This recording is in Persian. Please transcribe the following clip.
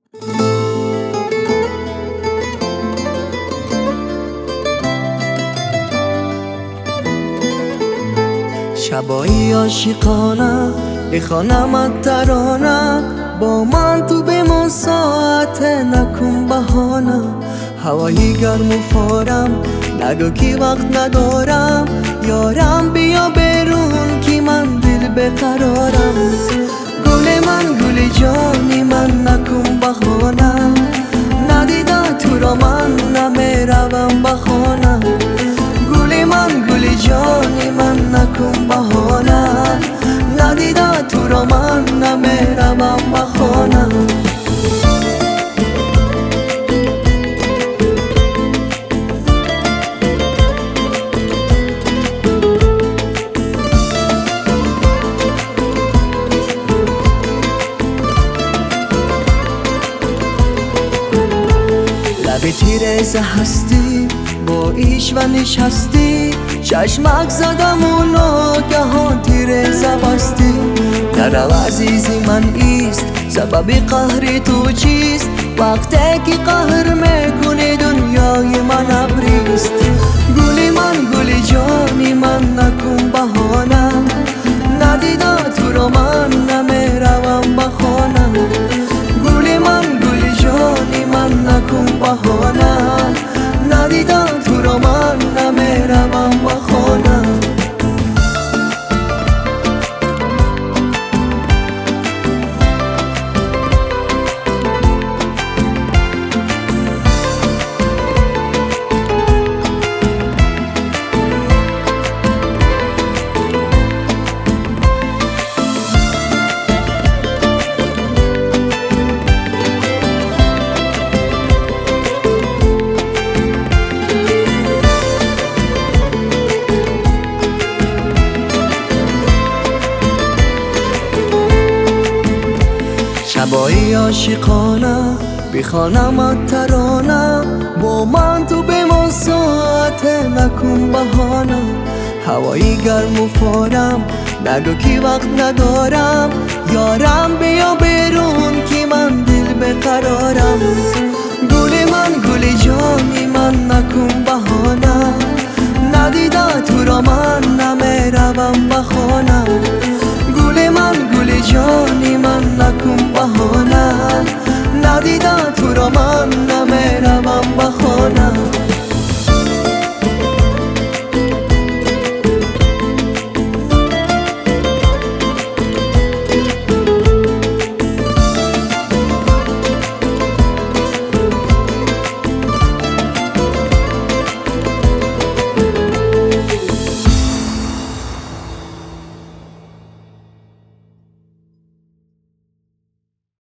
شبایی عاشقانه بخوانمت ترانه، با من تو بمان ساعت نکن بهانه. هوایی گرم و فارم نگو که وقت ندارم، یارم بیا بیرون که من دل بقرارم. گل من گل جانی من نکن بهانه، ندیده تو را من نمیروم بخانه. گل من گل جانی من نکن بهانه، ندیده تو را من نمیروم بخانه. لب تیرز هستی با ایش و نشستی، چشمک زدم و ناگهان تیرز بستی. نرو عزیزی من ایست، سبب قهر تو چیست؟ وقتی که قهر میکنی دنیای من ابریست. گل من گل جانی من نکن بهانه، ندیده تو را من نمیروم بخانه. گل من گل جانی من نکن بهانه، ندیده تو را من نمیروم بخانه. شبایی عاشقانه بخوانمت ترانه، با من تو بمان ساعت نکن بهانه. هوایی گرم و فارم نگو که وقت ندارم، یارم بیا بیرون که من دل بقرارم. گل من گل جانی من نکن بهانه، ندیده تو را من نمیروم بخانه. گل من گل جانی من نکن بهانه، ندیده تو را من نمیروم